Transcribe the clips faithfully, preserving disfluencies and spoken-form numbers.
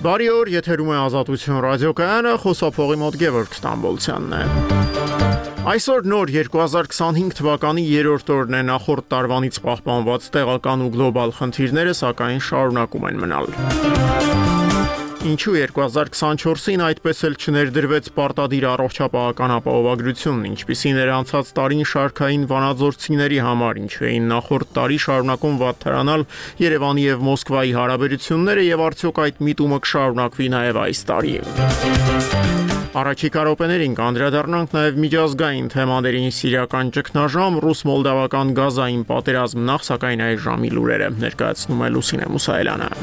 Բարի օր, եթերում է Ազատություն ռադիոկայանը, խոսափողի մոտ Գևորգ Ստամբոլցյանն է։ Այսօր նոր երկու հազար քսանհինգ թվականի երրորդ օրն է, նախորդ տարվանից պահպանված տեղական ու գլոբալ խնդիրները սակայն շարունակում են մնալ։ Ինչու երկու հազար քսանչորսին այդպես էլ չներդրվեց պարտադիր առողջապահական ապահովագրությունն, ինչպիսին էր անցած տարին շարքային վանաձորցիների համար, ինչու էին նախորդ տարի շարունակում վատթարանալ Երևանի եւ Մոսկվայի հարաբերությունները եւ արդյոք այդ միտումը կշարունակվի նաեւ այս տարի։ Առաջիկա րոպեներին կանդրադառնանք նաև միջազգային թեմաներին՝ սիրիական ճգնաժամ, ռուս-մոլդավական գազային պատերազմ, նախ սակայն այս ժամի լուրերը ներկայացնում է Լուսինե Մուսայելյանը։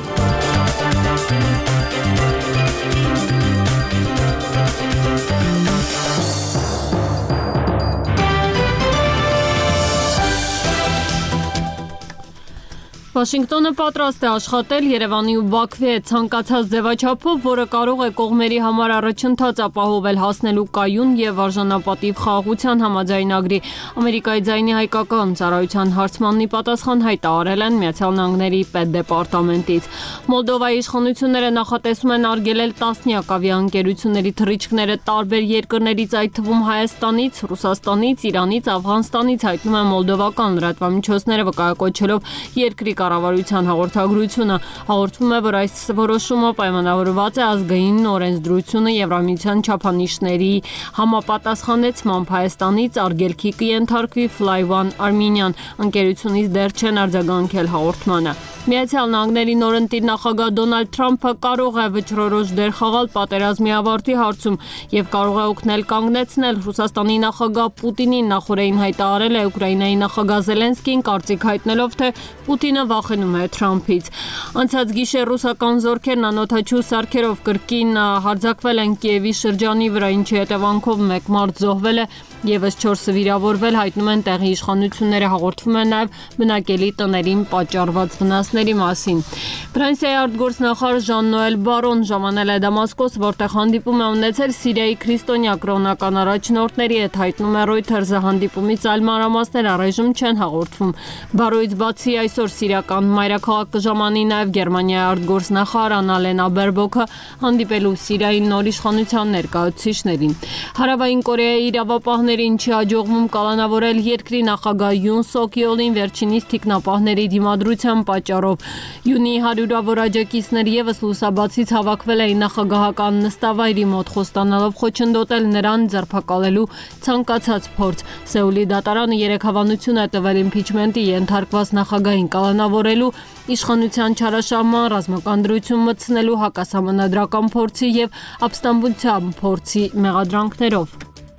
Վաշինգտոնը պատրաստ է աշխատել Երևանի ու Բաքվի հետ ցանկացած ձևաչափով, որը կարող է կողմերի համար առաջընթաց ապահովել հասնելու կայուն եւ արժանապատիվ խաղաղության համաձայնագրի։ Ամերիկայի ձայնի հայկական ծառայության հարցմանի պատասխան հայտարարել են Միացյալ Նահանգների պետդեպարտամենտից։ Մոլդովայի իշխանությունները նախատեսում են արգելել տասնյակ ավիաընկերությունների թռիչքները տարբեր երկրներից, այդ թվում Հայաստանից, Ռուսաստանից, Իրանից, Աֆղանստանից, հայտնում են մոլդովական լրատվամիջոցները, վկայակոչելով երկրի կառավարության հաղորդագրությունը։ Հաղորդվում է, որ այս որոշումը պայմանավորված է ազգային օրենսդրությունը Եվրամիության չափանիշների համապատասխանեցմամբ։ Հայաստանից արգելքի կենթարկվի Fly One Armenian ընկերությունից դեռ չեն արձագանքել հաղորդմանը։ Միացյալ Նահանգների նորընտիր նախագահ Դոնալդ Թրամփը կարող է վճռորոշ դեր խաղալ պատերազմի ավարտի հարցում եւ կարող է օգնել կանգնեցնել Ռուսաստանի նախագահ Պուտինին։ Նախորդին հայտարարել է Ուկրաինայի նախագահ Զելենսկին, կարծիք հայտնելով, թե Պուտինը վախենում է Թրամփից։ Անցած գիշեր ռուսական զորքերն անօդաչու սարքերով կրկին հարձակվել են Կիևի շրջանի վրա, ինչի հետևանքով մեկ մարդ զոհվել է, եւս չորսը վիրավորվել, հայտնում են տեղի իշխանությունները։ Հաղորդվում է նաեւ բնակելի տներին պատճառված վնասների մասին։ Ֆրանսիայի արտգործնախարար Ժան-Նոել Բարոն ժամանել է Դամասկոս, որտեղ հանդիպում է ունեցել Սիրիայի քրիստոնյա կրոնական առաջնորդների հետ, հայտնում է Reuters-ը։ Հանդիպումից այլ մանրամասներ առայժմ չեն հաղորդվում։ Բարոյից բացի այսօր սիրիական մայրաքաղաք կժամանի նաև Գերմանիայի արտգործնախարար Աննալենա Բերբոքը հանդիպելու Սիրիայի նոր իշխանության ներկայացուցիչներին։ Հարավային Կորեայի իրավապահներին չի հաջողվում կալանավորել երկրի նախագահ Յուն Սոկ Յոլին վերջինիս թիկնապահների դիմադրության պատճառով։ Յունի հարյուրավոր աջակիցներ եւս լուսաբացից հավաքվել էին նախագահական նստավայրի մոտ, խոստանալով խոչընդոտել նրան ձերբակալելու ցանկացած փորձ։ Սեուլի դատարանը երեք հավանություն է տվել իմպիչմենտի ենթարկված նախագահին կալանավորելու, իշխանության չարաշահման, ռազմական դրություն մտցնելու, հակասահմանադրական փորձի եւ ապստամբության փորձի մեղադրանքներով։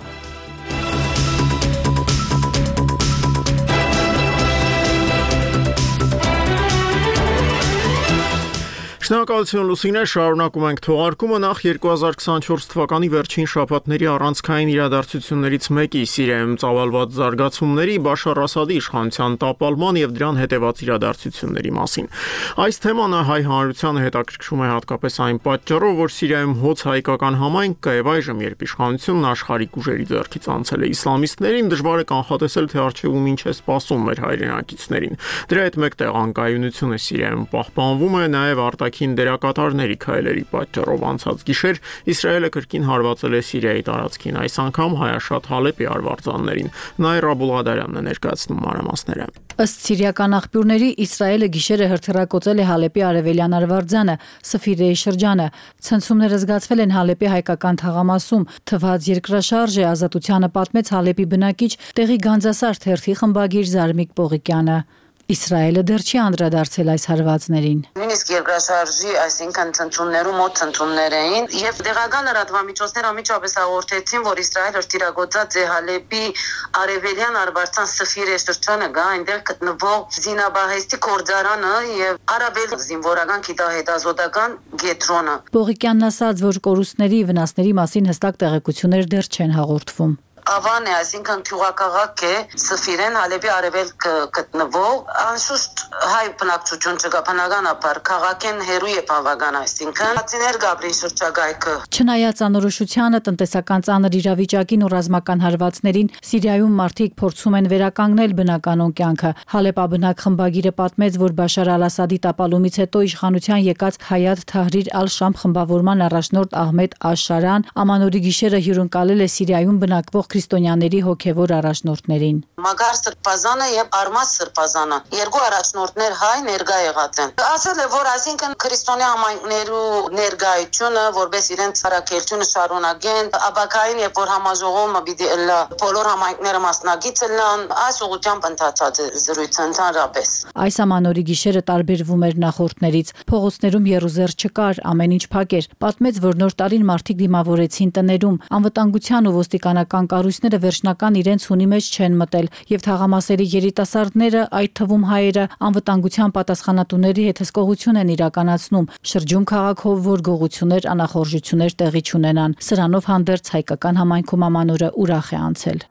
Շնորհակալություն Լուսինե, շարունակում ենք թողարկումը։ Նախ երկու հազար քսանչորս թվականի վերջին շաբաթների առանցքային իրադարձություններից մեկի՝ Սիրիայում ծավալված զարգացումների, Բաշար Ասադի իշխանության տապալման եւ դրան հետեւած իրադարձությունների մասին։ Այս թեմանը հայ հանրությանը հետաքրքրում է հատկապես այն պատճառով, որ Սիրիայում հոծ հայկական համայնք կա եւ այժմ, երբ իշխանությունն աշխարհիկ ուժերի ձեռքից անցել է իսլամիստներին, դժվար է կանխատեսել, թե առջևում ինչ է սպասում մեր հայրենակիցներին։ Դրա հետ մեկտեղ անկայունությունը Սիրիայում պահպանվում է նաեւ արտաքին դերակատարների քայլերի պատճառով։ Անցած գիշեր Իսրայելը կրկին հարվածել է Սիրիայի տարածքին, այս անգամ հայաշատ Հալեպի արվարձաններին։ Նաիր Աբուլղադարյանն է ներկայացնում մանրամասները։ Ըստ սիրիական աղբյուրների, Իսրայելը գիշերը հրթիռակոծել է Հալեպի արևելյան արվարձանը, Սֆիրեի շրջանը։ Ցնցումները զգացվել են Հալեպի հայկական թաղամասում։ Թվաց երկրաշարժը ազատությանը պատմեց Հալեպի բնակիչ, տեղի Գանձասար թերթի խմբագիր Զարմիկ Պողիկյանը։ Իսրայելը դեռ չի անդրադարձել այս հարվածներին։ Նույնիսկ երկրաշարժի, այսինքն ցնցումներու մոտ ցնցումներ էին, եւ դեղական լրատվամիջոցները ամիջապես հաղորդեցին, որ Իսրայելը հրթիռակոծած է Հալեպի արևելյան արվարձան Սֆիրե շրջանը, գա այնտեղ գտնվող զինաբահեստի գործարանը եւ արաբել զինվորական գիտահետազոտական կենտրոնը։ Պողիկյանն ասաց, որ կորուստների վնասների մասին հստակ տեղեկություններ դեռ չեն հաղորդվում։ ավան է, այսինքն գյուղակաղակ է, Սֆիրեն Հալեբի արևելք գտնվող, անշուշտ հայ բնակչություն չկա, բնականաբար քաղաքեն հերու է բավական, այսինքն հացիներ Գաբրի շրջակայքը։ Չնայած անորոշությանը, տնտեսական ծանր իրավիճակին ու ռազմական հարվածներին, Սիրիայում մարդիկ փորձում են վերականգնել բնականոն կյանքը։ Հալեպաբնակ խմբագիրը պատմեց, որ Բաշար Ալ-Ասադի տապալումից հետո իշխանության եկած Հայաթ Թահրիր Ալ-Շամ խմբավորման առաջնորդ Ահմեդ Աշ-Շարան ամանորի գիշերը հյուրընկալել է Սիրիայում բնակվող քրիստոնյաների հոգևոր առաջնորդներին։ Մագար Սրբազանը եւ Արմազ Սրբազանը երկու առաջնորդներ հայ ներկա եղած են։ Ասել է, որ այսինքն քրիստոնյա համայնքներու ներկայությունը, որպես իրենց ցարակելությունը շարունակեն, աբակային եւ որ համաժողովը պիտի լա բոլոր համայնքները մասնակից լան, այս ուղղությամբ ընթացած է զրույցը ընդհանրապես։ Այս ամանորի գիշերը տարբերվում էր նախորդներից։ Փողոցներում եռուզեռ չկար, ամեն ինչ փակ էր։ Պատմեց, որ նոր տարին մարդիկ դիմավորեցին տներում, անվտանգության ու ոստիկանական կառույցները վերջնական իրենց հունի մեջ չեն մտել, եւ թաղամասերի երիտասարդները, այդ թվում հայերը, անվտանգության պատասխանատուների հետ հսկողություն են իրականացնում, շրջում քաղաքով, որ գողություններ, անախորժություններ տեղի չունենան։ Սրանով հանդերձ հայկական համայնքում ամանորը ուրախ է անցել։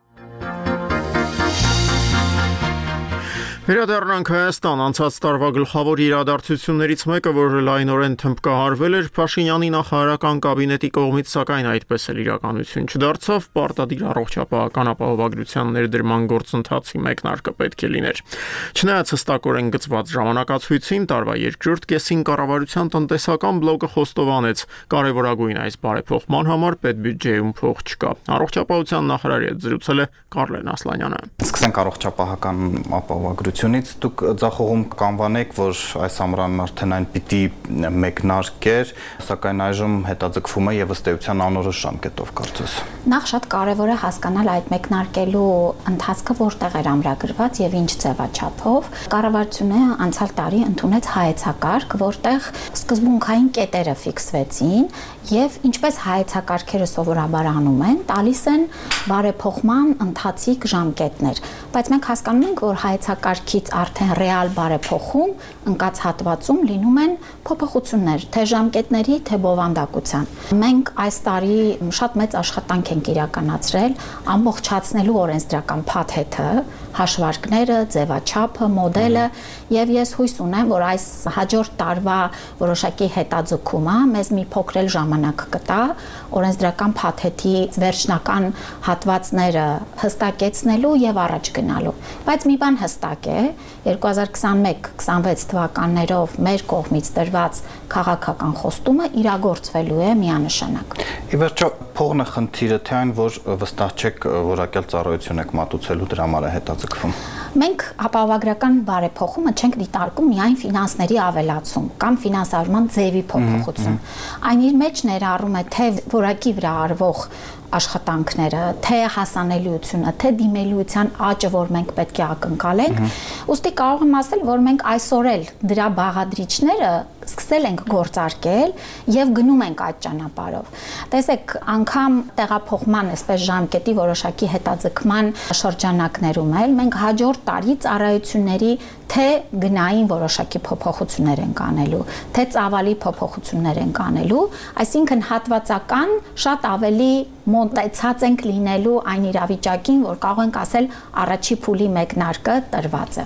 Վերադառնանք Հայաստան, անցած տարվա գլխավոր իրադարձություններից մեկը, որը լայնորեն թմբկահարվել էր Փաշինյանի նախարարական կաբինետի կողմից, սակայն այդպես էլ իրականություն չդարձավ, պարտադիր առողջապահական ապահովագրության ներդրման գործընթացի մեկնարկը պետք է լիներ։ Չնայած հստակորեն գծված ժամանակացույցին, տարվա երկրորդ կեսին կառավարության տնտեսական բլոկը խոստովանեց, կարևորագույն այս բարեփոխման համար պետբյուջեում փող չկա։ Առողջապահության նախարարի հետ զրուցել է Կարլեն Ասլանյանը։ Սկսենք առողջապահական ապահովագրություն Դուք ձախողում կանվանեք, որ այս ամռանն արդեն այն պիտի մեկնարկեր, սակայն այժմ հետաձգվում է եւ ըստ էության անորոշ ժամկետով կարծես։ Նախ շատ կարևոր է հասկանալ այդ մեկնարկելու ընթացքը որտեղ էր ամրագրված եւ ինչ ձևաչափով։ Կառավարությունը անցյալ տարի ընդունեց հայեցակարգ, որտեղ սկզբունքային կետերը ֆիքսվեցին եւ ինչպես հայեցակարգերը սովորաբար անում են, տալիս են բարեփոխման ընթացիկ ժամկետներ, բայց մենք հասկանում ենք, որ հայեցակարգից արդեն ռեալ բարեփոխում ընկած հատվածում լինում են փոփոխություններ, թե ժամկետների, թե բովանդակության։ Մենք այս տարի շատ մեծ աշխատանք ենք իրականացրել ամբողջացնելու օրենսդրական փաթեթը, հաշվարկները, ձևաչափը, մոդելը եւ ես հույս ունեմ, որ այս հաջորդ տարվա որոշակի հետաձգումը մեզ մի փոքր ժամանակ կտա օրենսդրական փաթեթի վերջնական հատվածները հստակեցնելու եւ առաջ գնալու։ Բայց մի բան հստակ է, երկու հազար քսանմեկ քսանվեց թվականներով մեր կողմից տրված քաղաքական խոստումը իրագործվելու է միանշանակ։ Ի վերջո փողն է խնդիրը, թե այն, որ վստահ չեք որակյալ ծառայություն եք մատուցելու դրա համար է հետաձգվում։ Մենք ապահովագրական բարեփոխումը չենք դիտարկում միայն ֆինանսների ավելացում կամ ֆինանսավորման ձևի փոփոխություն։ Այն իր մեջ ներառում է թե որակի վրա արվող աշխատանքները, թե հասանելիությունը, թե դիմելիության աճը, որ մենք պետք է ակնկալենք, ուստի կարող եմ ասել, որ մենք այսօր էլ դրա բաղադրիչները սկսել ենք գործարկել եւ գնում ենք այդ ճանապարհով։ Տեսեք, անգամ տեղափոխման, այսպես ժամկետի որոշակի հետաձգման շրջանակներում էլ մենք հաջորդ տարի ծառայությունների թե գնային որոշակի փոփոխություններ ենք անելու, թե ծավալի փոփոխություններ ենք անելու, այսինքն հատվածական շատ ավելի մոտեցած ենք լինելու այն իրավիճակին, որ կարող ենք ասել առաջի փուլի մեկնարկը տրված է։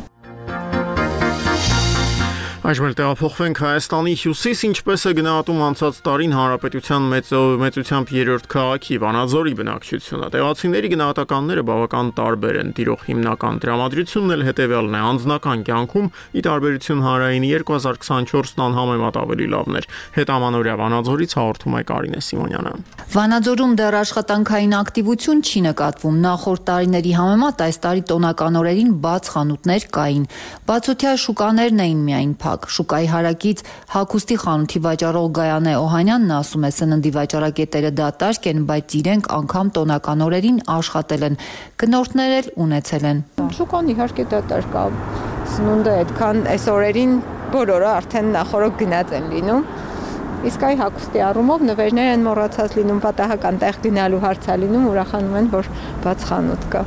Այժմ էլ տեղափոխվենք Հայաստանի հյուսիս, ինչպես է գնահատում անցած տարին հանրապետության մեծությամբ երրորդ քաղաքի Վանաձորի բնակչությունը։ Տեղացիների գնահատականները բավական տարբեր են, տիրող հիմնական տրամադրությունն էլ հետևյալն է, անձնական կյանքում ի տարբերություն հանրայինի երկու հազար քսանչորսն անհամեմատ ավելի լավն էր։ Հետամանորյա Վանաձորից հաղորդում է Կարինե Սիմոնյանը։ Վանաձորում դեռ աշխատանքային ակտիվություն չի նկատվում։ Նախորդ տարիների համեմատ այս տարի տոնական օրերին բաց խանութներ կային։ Բացօթյա շուկաներն էին միայն Շուկայի հարակից հագուստի խանութի վաճառող Գայանե Օհանյանն ասում է, սննդի վաճառակետերը դատարկ են, բայց իրենք անգամ տոնական օրերին աշխատել են, գնորդներ էլ ունեցել են։ Շուկան իհարկե դատարկ է, սնունդը այդքան այս օրերին բոլորը արդեն նախորդ գնաց են լինում։ Իսկ այ հագուստի առումով նվերներ են մոռացած լինում, պատահական տեղ գնալու հարց է լինում, ուրախանում են, որ բաց խանութ կա։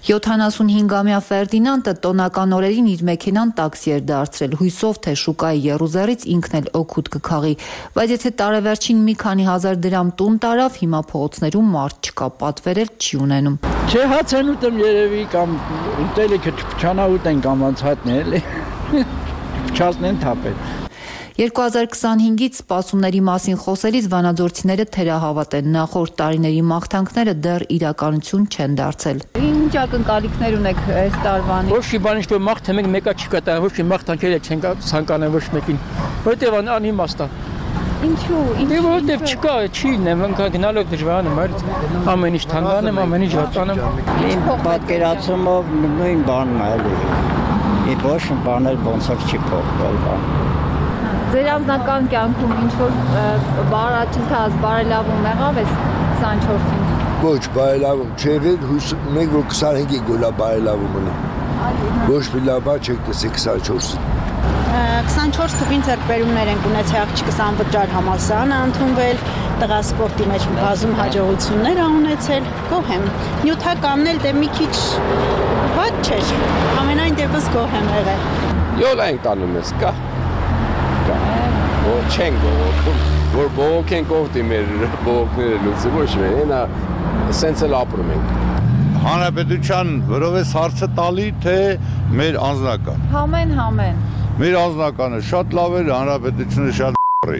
յոթանասունհինգամյա Ֆերդինանդը տոնական օրերին իր մեքենան տաքսի էր դարձրել, հույսով թե շուկայի եռուզեռից ինքն էլ օգուտ կքաղի, բայց եթե տարեվերջին մի քանի հազար դրամ տուն տարավ, հիմա փողոցներում մարդ չկա, պատվերել չի ունենում։ Չէ, հաց են ուտեմ երևի կամ ուտելիքը չփչանա ուտեն կամ անցածն էլի։ Չասն են թափել։ երկու հազար քսանհինգից սպասումների մասին խոսելիս վանաձորցիները թերահավատ են, նախորդ տարիների մաղթանքները դեռ իրականություն չեն դարձել։ Ինչ ակնկալիքներ ունեք այս տարվան։ Ոչ մի բան ինչ-որ մաղթ մենք մեկը չի կտա, ոչ մի մաղթանքեր չեն ցանկանան ոչ մեկին։ Որտեղ անիմաստ է։ Ինչու՞։ Դե որտեղ չկա, չի նեմ, գնալով դժվար է, ամեն ինչ թանկան եմ, ամեն ինչ վատանում։ Իմ պատկերացումով նույն բանն է էլի։ Ի ոչ բաներ ոնց որ չի փոխվել բան։ Ձեր անձնական կյանքում ինչ-որ բարաճնթաց, բարելավում եղավ այս քսանչորսին։ Ոչ, բարելավում չեղել, մենք որ քսանհինգի գոլա բարելավում ունի։ Ոչ մի լավ չեք տեսել քսանչորսին։ քսանչորս թվին ձեռքբերումներ ենք ունեցել աղջիկս անվճար համալսարանը ընդունվել, տղա սպորտի մեջ բազում հաջողություններ ա ունեցել, գոհ եմ։ Նյութականն էլ դե մի քիչ վատ չէր, ամենայն դեպս գոհ եմ եղել։ Յոլա ենք տանում ես, կա։ Կա։ Որ չեն գողոքում, որ բողոք ենք ովտի մեր բողոքները լուծի, ոչ մեր, ենա սենց էլ ապրում ենք։ Հանրապետության վրով ես հարցը տալի, թե մեր անձնական։ Համեն, համեն։ Մեր անձնականը շատ լավ էր, հանրապետությունը շատ ռի։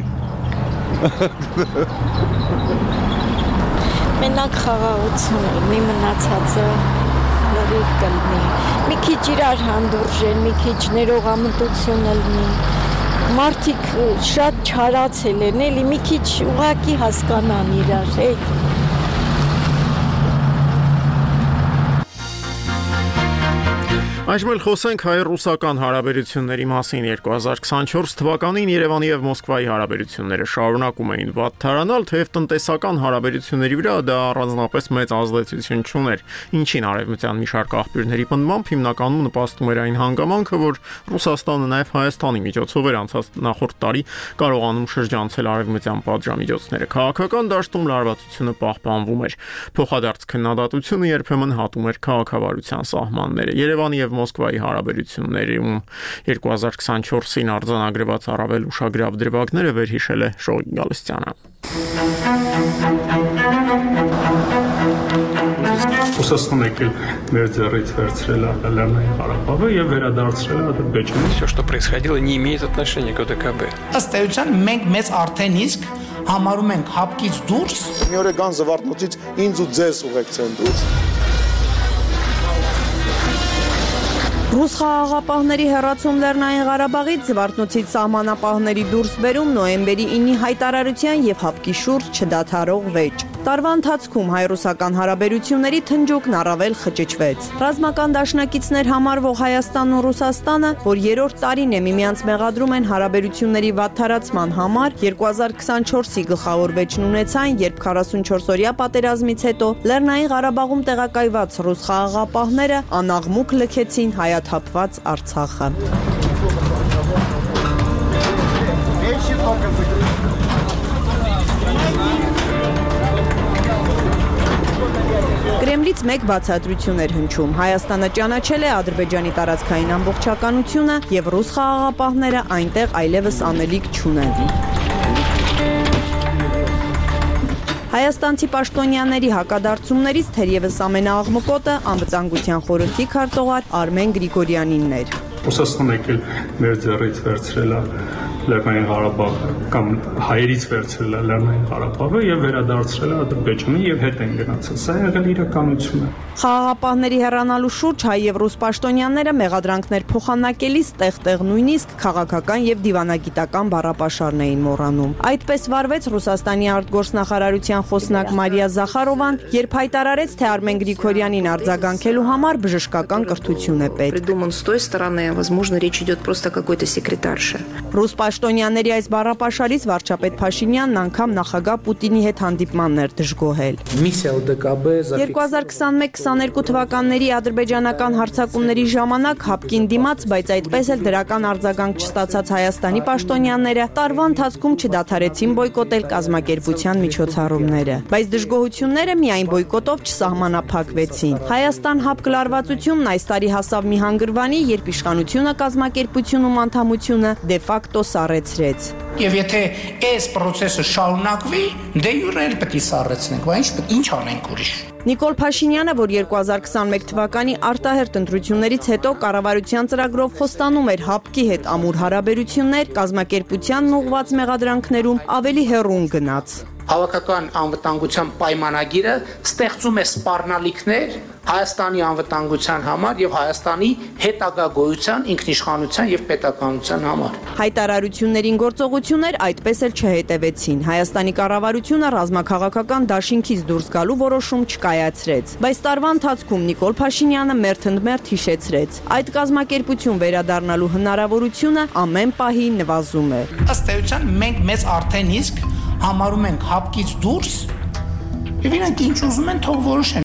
Մենակ խաղաղություն լինի, մնացածը լրիվ կլինի։ Մի քիչ իրար հանդուրժեն, մի քիչ ներողամտություն լինի։ Մարդիկ շատ չարացել են, էլի մի քիչ ուղակի հասկանան իրար, էй։ Այժմ էլ խոսենք հայ-ռուսական հարաբերությունների մասին։ երկու հազար քսանչորս թվականին Երևանի եւ Մոսկվայի հարաբերությունները շարունակում էին վատթարանալ, թեև տնտեսական հարաբերությունների վրա դա առանձնապես մեծ ազդեցություն չուներ, ինչին արևմտյան մի շարք աղբյուրների պնդմամբ հիմնականում նպաստում էր այն հանգամանքը, որ Ռուսաստանը նաեւ Հայաստանի միջոցով էր անցած նախորդ տարի կարողանում շրջանցել արևմտյան պատժամիջոցները։ Քաղաքական դաշտում լարվածությունը պահպանվում էր։ Փոխադարձ քննադատությունը երբեմն հատում էր քաղաքավարության սահմանները։ Երևանի եւ Մոսկվայի հարաբերություններում երկու հազար քսանչորսին արձանագրված առավել ուշագրավ դրվագները վերհիշել է Շողիկ Գալստյանը։ Ռուսաստանը եկել մեր ձեռից վերցրել Լեռնային Ղարաբաղը եւ վերադարձրել Ադրբեջանը։ Все, что происходило, не имеет отношения к ОДКБ։ Ըստ էության մենք մեծ արդեն իսկ համարում ենք հապկից դուրս։ Մի օր կան զվարթնոցից ինձ ու ձեզ ուղեկցեն դուրս։ Ռուս խաղաղապահների հեռացում Լեռնային Ղարաբաղից զվարթնոցից սահմանապահների դուրս բերում նոյեմբերի ինի հայտարարության եւ հապկի շուրջ չդադարող վեճ։ Տարվա ընթացքում հայ-ռուսական հարաբերությունների թնջուկն առավել խճճվեց։ Ռազմական դաշնակիցներ համարվող Հայաստանն ու Ռուսաստանը, որ երրորդ տարին է միմյանց մեղադրում են հարաբերությունների վատթարացման համար, երկու հազար քսանչորսի գլխավոր վեճն ունեցան, երբ քառասունչորս-օրյա պատերազմից հետո Լեռնային Ղարաբաղում տեղակայված ռուս խաղաղապահները անաղմուկ լքեցին հայաթափված Արցախը։ Կրեմլից մեկ բացատրություն էր հնչում։ Հայաստանը ճանաչել է Ադրբեջանի տարածքային ամբողջականությունը եւ ռուս խաղաղապահները այնտեղ այլևս անելիք չունեն։ Հայաստանցի պաշտոնյաների հակադարձումներից թերևս ամենաաղմկոտը անվտանգության խորհրդի քարտուղար Արմեն Գրիգորյանինն էր։ Ռուսաստանը եկել մեր ձեռից վերցրել Լեռնային Ղարաբաղը կամ հայերից վերցրել է Լեռնային Ղարաբաղը եւ վերադարձրել է Ադրբեջանը եւ հետ են գնացել։ Սա եղել իրականությունը։ Խաղաղապահների հեռանալու շուրջ հայ եւ ռուս պաշտոնյաները մեղադրանքներ փոխանակելիս տեղ-տեղ նույնիսկ քաղաքական եւ դիվանագիտական բառապաշարն էին մոռանում։ Այդպես վարվեց Ռուսաստանի արտգործնախարարության խոսնակ Մարիա Զախարովան, երբ հայտարարեց, թե Արմեն Գրիգորյանին արձագանքելու համար բժշկական կրթություն է պետք։ Придуман с той стороны, возможно, речь идет просто о какой-то секретарше. Ռուս Պաշտոնյաների այս բառապաշարից վարչապետ Փաշինյանն անգամ նախագահ Պուտինի հետ հանդիպմաններ դժգոհել։ երկու հազար քսաներկու քսաներկու թվականների ադրբեջանական հարձակումների ժամանակ հապկին դիմաց, բայց այդպես էլ դրական արձագանք չստացած Հայաստանի պաշտոնյաները տարվա ընթացքում չդադարեցին բոյկոտել կազմակերպության միջոցառումները։ Բայց դժգոհությունները միայն բոյկոտով չսահմանափակվեցին։ Հայաստան-ՀԱՊԿ լարվածությունն այս տարի հասավ մի հանգրվանի, երբ իշխանությունը կազմակերպությունում անդամությունը դե ֆակտո սառեցրեց։ Եվ եթե այս process-ը շարունակվի, դե յուրե էլ պետք է սառեցնենք, բայց ինչ ինչ անենք ուրիշ։ Նիկոլ Փաշինյանը, որ երկու հազար քսաներկու թվականի արտահերթ ընտրություններից հետո կառավարության ծրագրով խոստանում էր ՀԱՊԿ-ի հետ ամուր հարաբերություններ, կազմակերպությանն ուղղված մեղադրանքներում ավելի հեռուն գնաց։ Հավաքական անվտանգության պայմանագիրը ստեղծում է սպառնալիքներ Հայաստանի անվտանգության համար եւ Հայաստանի հետագա գոյության, ինքնիշխանության եւ պետականության համար։ Հայտարարություններին գործողություններ այդպես էլ չհետևեցին։ Հայաստանի կառավարությունը ռազմաքաղաքական դաշինքից դուրս գալու որոշում չկայացրեց, բայց տարվա ընթացքում Նիկոլ Փաշինյանը մերթընդմերթ հիշեցրեց. այդ կազմակերպություն վերադառնալու հնարավորությունը ամեն պահի նվազում է։ Ըստ էության մենք մեզ արդեն իսկ համարում ենք ՀԱՊԿ-ից դուրս եւ իրենք ինչ ուզում են թող որոշեն։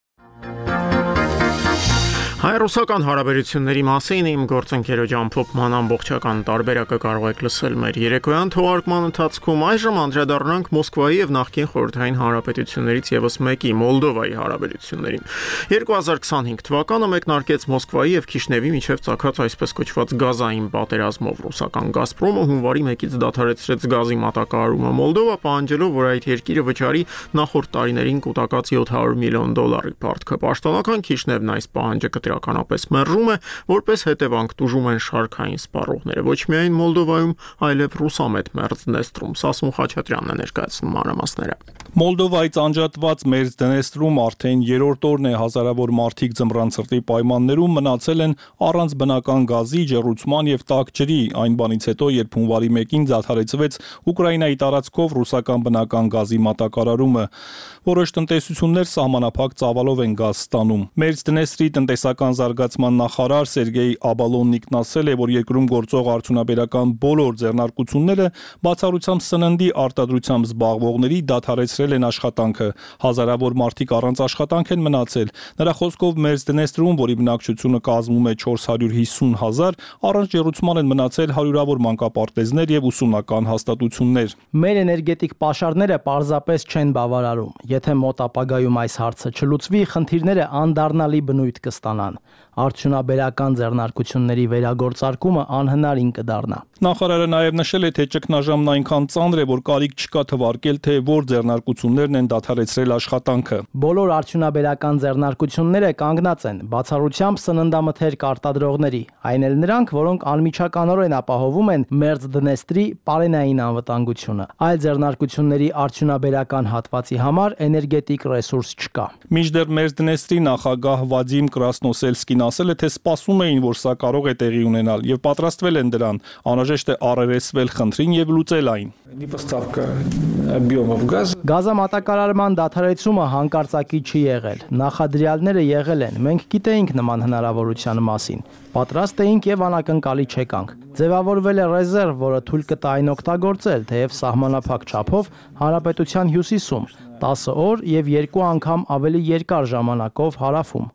Հայ-ռուսական հարաբերությունների մասին իմ գործընկերոջ ամփոփման ամբողջական տարբերակը կարող եք լսել մեր երեկոյան թողարկման ընթացքում։ Այժմ անդրադառնանք Մոսկվայի եւ նախկին խորհրդային հանրապետություններից եւս մեկի՝ Մոլդովայի հարաբերություններին։ երկու հազար քսանհինգ թվականը մեկնարկեց Մոսկվայի եւ Քիշնևի միջև ծագած այսպես կոչված գազային պատերազմով։ Ռուսական Գազպրոմը հունվարի մեկից դադարեցրեց գազի մատակարարումը Մոլդովա, պահանջելով, որ այդ երկիրը վճարի նախորդ տարիներին կուտակած յոթ հարյուր միլիոն դոլարի պարտքը։ Պաշտոնական Քիշնևն այս պահանջը կտրականապես մերժում է, որպես հետևանք տուժում են շարքային սպառողները ոչ միայն Մոլդովայում, այլև ռուսամետ Մերձդնեստրում։ Սասուն Խաչատրյանն է ներկայացնում մանրամասները։ Մոլդովայից անջատված Մերձդնեստրում արդեն երրորդ օրն է հազարավոր մարդիկ ձմռան ցրտի պայմաններում մնացել են առանց բնական գազի, ջեռուցման եւ տաք ջրի, այն բանից հետո, երբ հունվարի մեկին դադարեցվեց Ուկրաինայի տարածքով ռուսական բնական գազի մատակարարումը։ Որոշ տնտեսություններ սահմանափակ ծավալով են գազ ստանում։ Մերձդնեստրի տնտեսական զարգացման նախարար Սերգեյ Աբալոննիկն ասել է, որ երկրում գործող արդյունաբերական բոլոր ձեռնարկությունները բացառությամբ սննդի արտադրությամբ զբաղվողների դադարեցրել են աշխատանքը։ Հազարավոր մարդիկ առանց աշխատանք են մնացել։ Նրա խոսքով Մերձդնեստրում, որի բնակչությունը կազմում է չորս հարյուր հիսուն հազար, առանց ջեռուցման են մնացել հարյուրավոր մանկապարտեզներ եւ ուսումնական հաստատություններ։ Մեր էներգետիկ պաշարները պարզապես չեն բավարարում։ Եթե մոտ ապագայում այս հարցը չլուծվի, խնդիրները անդառնալի բնույթ կստանան։ Արդյունաբերական ձեռնարկությունների վերագործարկումը անհնարին կդառնա։ Նախարարը նաև նշել է, թե ճգնաժամն այնքան ծանր է, որ կարիք չկա թվարկել, թե որ ձեռնարկություններն են դադարեցրել աշխատանքը։ Բոլոր արդյունաբերական ձեռնարկությունները կանգնած են, բացառությամբ սննդամթերք արտադրողների, այն էլ նրանք, որոնք անմիջականորեն ապահովում են Մերձդնեստրի պարենային անվտանգությունը։ Այլ ձեռնարկությունների արդյունաբերական հատվածի համար էներգետիկ ռեսուրս չկա։ Մինչդեռ Մերձդնեստրի նախագահ Վադիմ Կրասնոսելսկին ասել է, թե սպասում էին, որ սա կարող է տեղի ունենալ եւ պատրաստվել են դրան, անհրաժեշտ է առերեսվել խնդրին եւ լուծել այն։ Գազամատակարարման դադարեցումը հանկարծակի չի եղել։ Նախադրյալները եղել են, մենք գիտեինք նման հնարավորության մասին։ Պատրաստ էինք եւ անակնկալի չեկանք։ Ձևավորվել է ռեզերվ, որը թույլ կտա այն օգտագործել, թեև սահմանափակ չափով հանրապետության հյուսիսում, տասը օր եւ երկու անգամ ավելի երկար ժամանակով հարավում։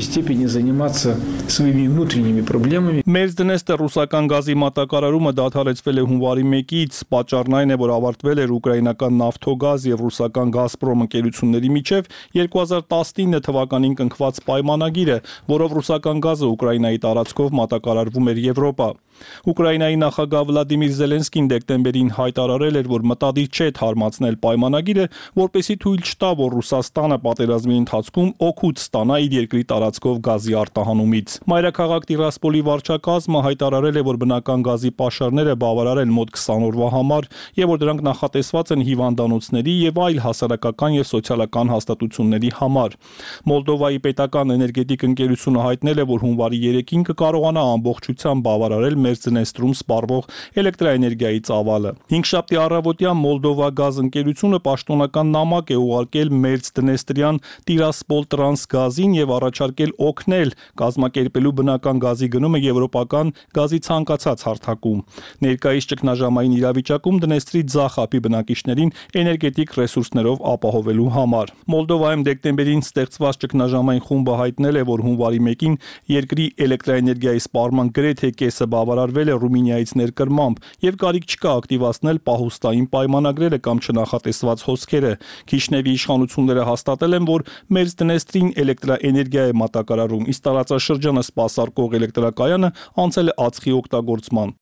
Մերձդնեստրի ռուսական գազի մատակարարումը դադարեցվել է հունվարի մեկից, պատճառն այն է, որ ավարտվել էր ուկրաինական Նավթոգազ եւ ռուսական Գազպրոմ ընկերությունների միջև երկու հազար տասնինը թվականին կնքված պայմանագիրը, որով ռուսական գազը Ուկրաինայի տարածքով մատակարարվում էր Եվրոպա։ Ուկրաինայի նախագահ Վլադիմիր Զելենսկին դեկտեմբերին հայտարարել էր, որ մտադիր չէ թարմացնել պայմանագիրը, որպեսզի թույլ չտա, որ Ռուսաստանը պատերազմի ընթացքում օգուտ ստանա իր երկրի տարածքով գազի արտահանումից։ Մայրաքաղաք Տիրասպոլի վարչակազմը հայտարարել է, որ բնական գազի պաշարները բավարար են մոտ քսան օրվա համար եւ որ դրանք նախատեսված են հիվանդանոցների եւ այլ հասարակական եւ սոցիալական հաստատությունների համար։ Մոլդովայի պետական էներգետիկ ընկերությունը հայտնել է, որ հունվարի երեկին կկարողանա ամբողջությամբ բավարարել Մերձդնեստրում սպառվող էլեկտրաէներգիայի ծավալը։ Հինգշաբթի առավոտյան Մոլդովա գազ ընկերությունը պաշտոնական նամակ է ուղարկել Մերձդնեստրյան Տիրասպոլ տրանս գազին եւ առաջարկել օգնել կազմակերպելու բնական գազի գնումը եվրոպական գազի ցանկացած հարթակում։ Ներկայիս ճգնաժամային իրավիճակում Դնեստրի ձախ ափի բնակիչներին էներգետիկ ռեսուրսներով ապահովելու համար։ Մոլդովայում դեկտեմբերին ստեղծված ճգնաժամային խումբը հայտնել է, որ հունվարի մեկին երկրի էլեկտրաէներգիայի սպառման գրեթե կեսը բավարարվել է Ռումինիայից ներկրմամբ եւ կարիք չկա ակտիվացնել պահուստային պայմանագրերը կամ չնախատեսված հոսքերը։ Քիշնևի իշխանությունները հաստատել են, որ Մերձդնեստրին էլեկտրաէներգիա է մատակարարում, իսկ տարածաշրջանը սպասարկող էլեկտրակայանը անցել է ածխի օգտագործման։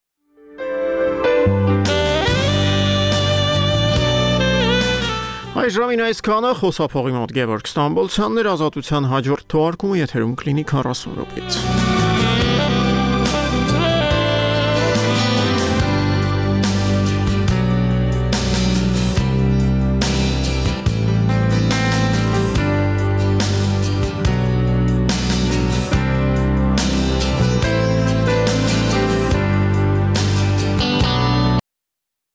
Այժմին այսքանը խոսափողի մոտ Գևորգ Ստամբոլցյանն էր, Ազատության հաջորդ թողարկումը եթերում կլինի քառասուն րոպեից։